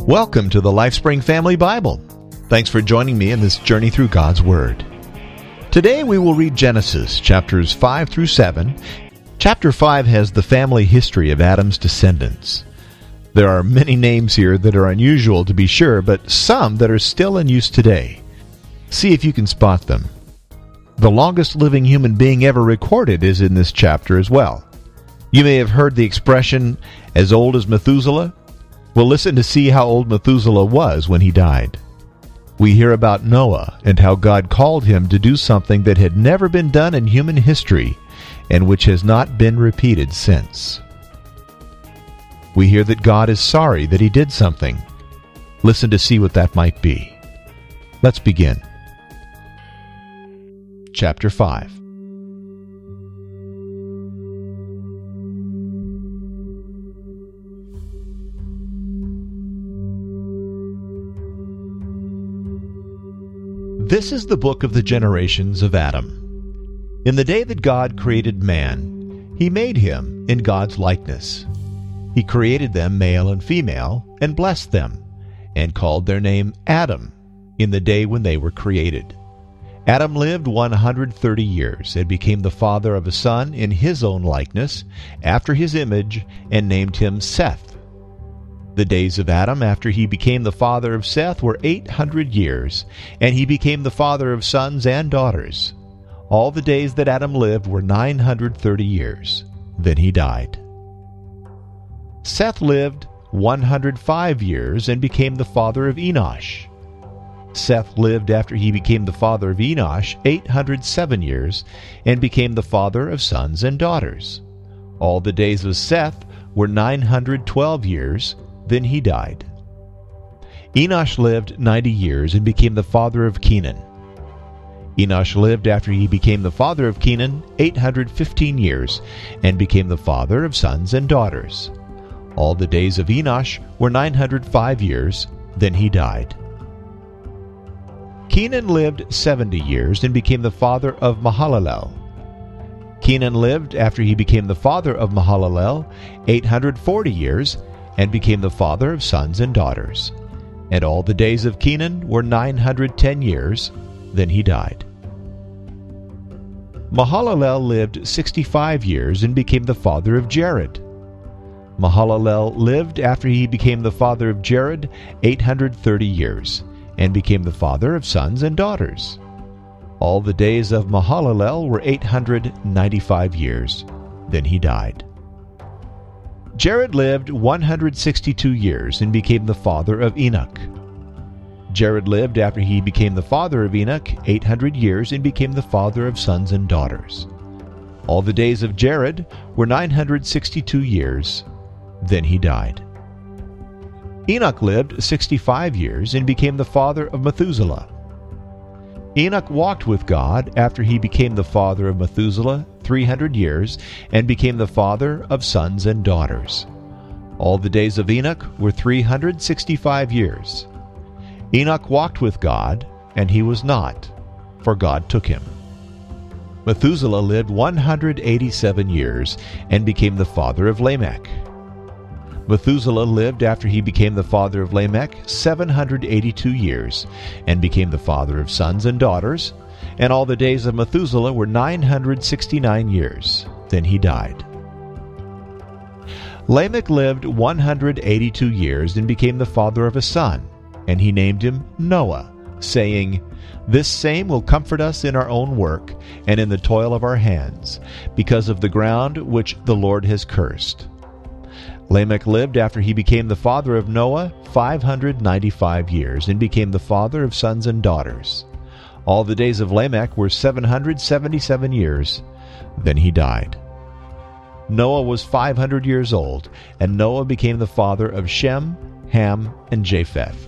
Welcome to the LifeSpring Family Bible. Thanks for joining me in this journey through God's Word. Today we will read Genesis chapters 5 through 7. Chapter 5 has the family history of Adam's descendants. There are many names here that are unusual to be sure, but some that are still in use today. See if you can spot them. The longest living human being ever recorded is in this chapter as well. You may have heard the expression, as old as Methuselah. Well, listen to see how old Methuselah was when he died. We hear about Noah and how God called him to do something that had never been done in human history and which has not been repeated since. We hear that God is sorry that he did something. Listen to see what that might be. Let's begin. Chapter 5. This is the book of the generations of Adam. In the day that God created man, he made him in God's likeness. He created them male and female, and blessed them, and called their name Adam in the day when they were created. Adam lived 130 years, and became the father of a son in his own likeness, after his image, and named him Seth. The days of Adam after he became the father of Seth were 800 years, and he became the father of sons and daughters. All the days that Adam lived were 930 years. Then he died. Seth lived 105 years and became the father of Enosh. Seth lived after he became the father of Enosh 807 years, and became the father of sons and daughters. All the days of Seth were 912 years. Then he died. Enosh lived 90 years and became the father of Kenan. Enosh lived after he became the father of Kenan 815 years, and became the father of sons and daughters. All the days of Enosh were 905 years. Then he died. Kenan lived 70 years and became the father of Mahalalel. Kenan lived after he became the father of Mahalalel 840 years, and became the father of sons and daughters. And all the days of Kenan were 910 years. Then he died. Mahalalel lived 65 years and became the father of Jared. Mahalalel lived after he became the father of Jared 830 years, and became the father of sons and daughters. All the days of Mahalalel were 895 years. Then he died. Jared lived 162 years and became the father of Enoch. Jared lived after he became the father of Enoch 800 years and became the father of sons and daughters. All the days of Jared were 962 years. Then he died. Enoch lived 65 years and became the father of Methuselah. Enoch walked with God after he became the father of Methuselah 300 years, and became the father of sons and daughters. All the days of Enoch were 365 years. Enoch walked with God, and he was not, for God took him. Methuselah lived 187 years, and became the father of Lamech. Methuselah lived after he became the father of Lamech 782 years, and became the father of sons and daughters. And all the days of Methuselah were 969 years. Then he died. Lamech lived 182 years and became the father of a son, and he named him Noah, saying, "This same will comfort us in our own work and in the toil of our hands, because of the ground which the Lord has cursed." Lamech lived after he became the father of Noah 595 years, and became the father of sons and daughters. All the days of Lamech were 777 years. Then he died. Noah was 500 years old, and Noah became the father of Shem, Ham, and Japheth.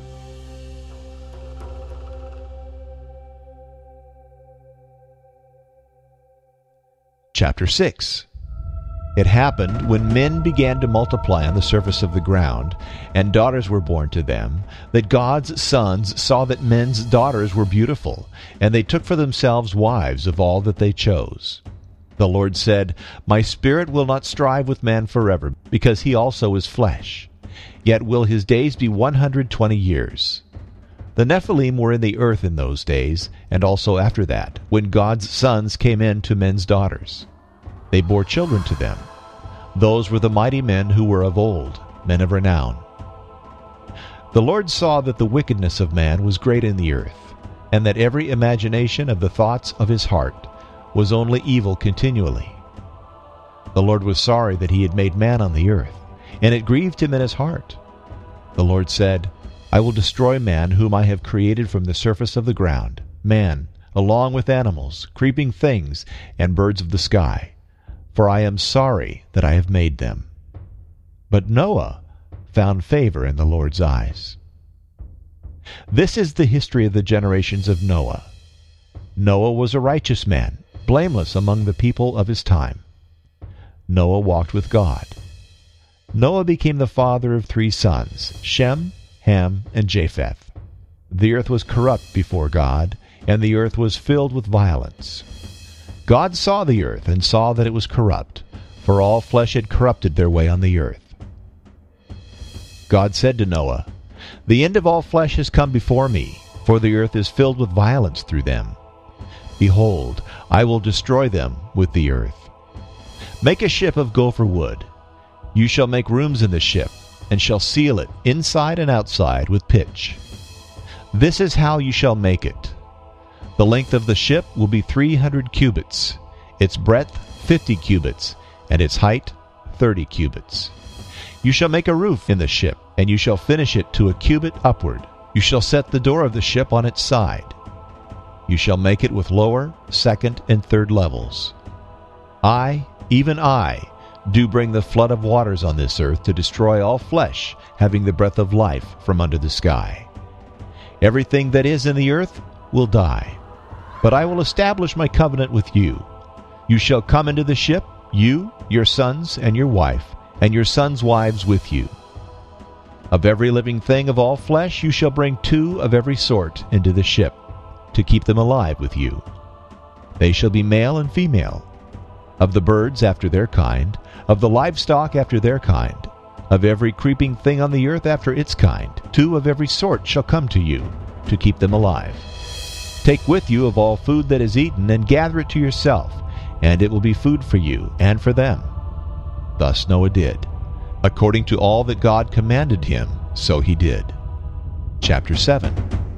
Chapter 6. It happened, when men began to multiply on the surface of the ground, and daughters were born to them, that God's sons saw that men's daughters were beautiful, and they took for themselves wives of all that they chose. The Lord said, "My spirit will not strive with man forever, because he also is flesh. yet will his days be 120 years. The Nephilim were in the earth in those days, and also after that, when God's sons came in to men's daughters. They bore children to them. Those were the mighty men who were of old, men of renown. The Lord saw that the wickedness of man was great in the earth, and that every imagination of the thoughts of his heart was only evil continually. The Lord was sorry that he had made man on the earth, and it grieved him in his heart. The Lord said, I will destroy man whom I have created from the surface of the ground, man, along with animals, creeping things, and birds of the sky, for I am sorry that I have made them. But Noah found favor in the Lord's eyes. This is the history of the generations of Noah. Noah was a righteous man, blameless among the people of his time. Noah walked with God. Noah became the father of 3 sons, Shem, Ham, and Japheth. The earth was corrupt before God, and the earth was filled with violence. God saw the earth and saw that it was corrupt, for all flesh had corrupted their way on the earth. God said to Noah, The end of all flesh has come before me, for the earth is filled with violence through them. Behold, I will destroy them with the earth. Make a ship of gopher wood. You shall make rooms in the ship, and shall seal it inside and outside with pitch. This is how you shall make it. The length of the ship will be 300 cubits, its breadth 50 cubits, and its height 30 cubits. You shall make a roof in the ship, and you shall finish it to a cubit upward. You shall set the door of the ship on its side. You shall make it with lower, second, and third levels. I, even I, do bring the flood of waters on this earth to destroy all flesh having the breath of life from under the sky. Everything that is in the earth will die. But I will establish my covenant with you. You shall come into the ship, you, your sons, and your wife, and your sons' wives with you. Of every living thing of all flesh you shall bring 2 of every sort into the ship, to keep them alive with you. They shall be male and female. Of the birds after their kind, of the livestock after their kind, of every creeping thing on the earth after its kind, 2 of every sort shall come to you, to keep them alive. Take with you of all food that is eaten, and gather it to yourself, and it will be food for you and for them. Thus Noah did. According to all that God commanded him, so he did. Chapter 7.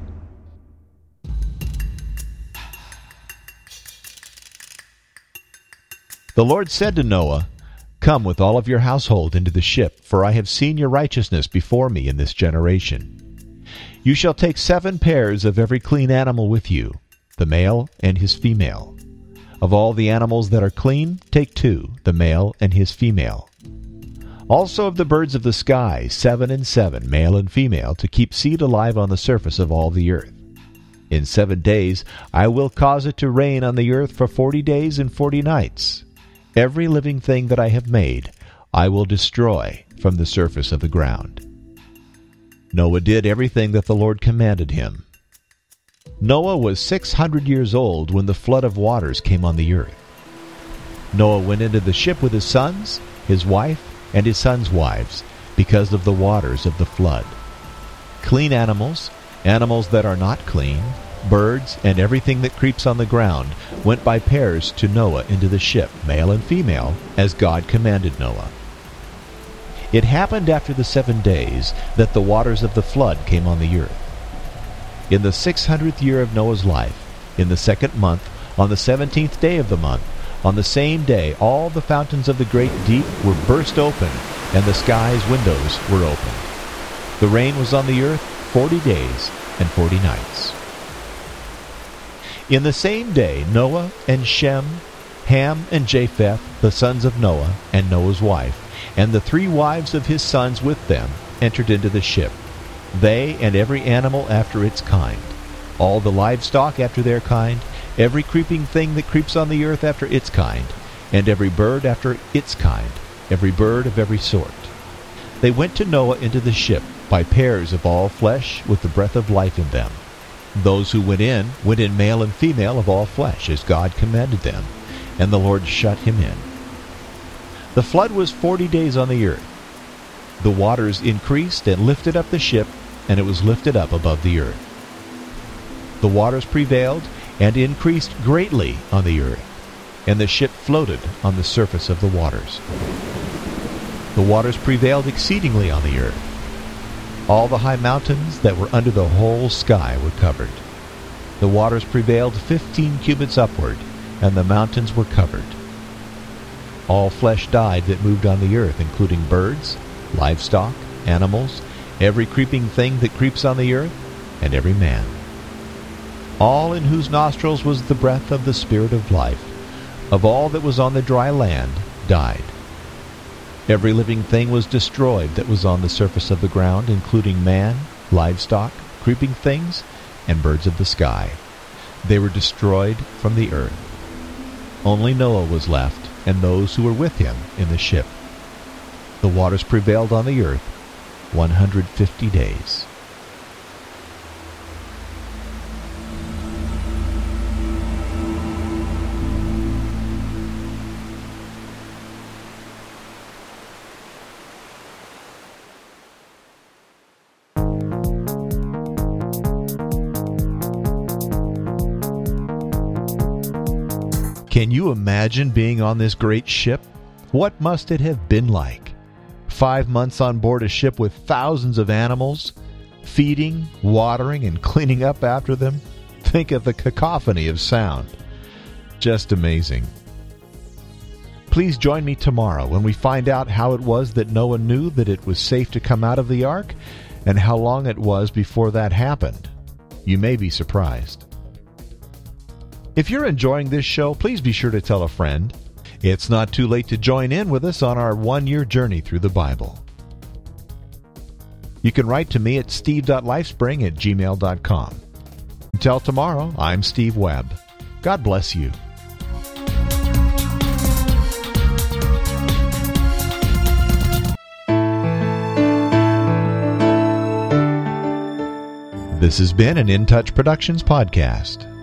The Lord said to Noah, Come with all of your household into the ship, for I have seen your righteousness before me in this generation. You shall take 7 pairs of every clean animal with you, the male and his female. Of all the animals that are clean, take 2, the male and his female. Also of the birds of the sky, 7 and 7, male and female, to keep seed alive on the surface of all the earth. In 7 days I will cause it to rain on the earth for 40 days and 40 nights. Every living thing that I have made I will destroy from the surface of the ground. Noah did everything that the Lord commanded him. Noah was 600 years old when the flood of waters came on the earth. Noah went into the ship with his sons, his wife, and his sons' wives, because of the waters of the flood. Clean animals, animals that are not clean, birds, and everything that creeps on the ground went by pairs to Noah into the ship, male and female, as God commanded Noah. It happened after the 7 days that the waters of the flood came on the earth. In the 600th year of Noah's life, in the 2nd month, on the 17th day of the month, on the same day all the fountains of the great deep were burst open, and the sky's windows were opened. The rain was on the earth 40 days and 40 nights. In the same day Noah and Shem, Ham and Japheth, the sons of Noah, and Noah's wife, and the 3 wives of his sons with them, entered into the ship, they and every animal after its kind, all the livestock after their kind, every creeping thing that creeps on the earth after its kind, and every bird after its kind, every bird of every sort. They went to Noah into the ship by pairs of all flesh with the breath of life in them. Those who went in male and female of all flesh, as God commanded them, and the Lord shut him in. The flood was 40 days on the earth. The waters increased and lifted up the ship, and it was lifted up above the earth. The waters prevailed and increased greatly on the earth, and the ship floated on the surface of the waters. The waters prevailed exceedingly on the earth. All the high mountains that were under the whole sky were covered. The waters prevailed 15 cubits upward, and the mountains were covered. All flesh died that moved on the earth, including birds, livestock, animals, every creeping thing that creeps on the earth, and every man. All in whose nostrils was the breath of the Spirit of life, of all that was on the dry land, died. Every living thing was destroyed that was on the surface of the ground, including man, livestock, creeping things, and birds of the sky. They were destroyed from the earth. Only Noah was left, and those who were with him in the ship. The waters prevailed on the earth 150 days. Can you imagine being on this great ship? What must it have been like? 5 months on board a ship with thousands of animals, feeding, watering, and cleaning up after them? Think of the cacophony of sound. Just amazing. Please join me tomorrow when we find out how it was that Noah knew that it was safe to come out of the ark, and how long it was before that happened. You may be surprised. If you're enjoying this show, please be sure to tell a friend. It's not too late to join in with us on our one-year journey through the Bible. You can write to me at steve.lifespring@gmail.com. Until tomorrow, I'm Steve Webb. God bless you. This has been an In Touch Productions podcast.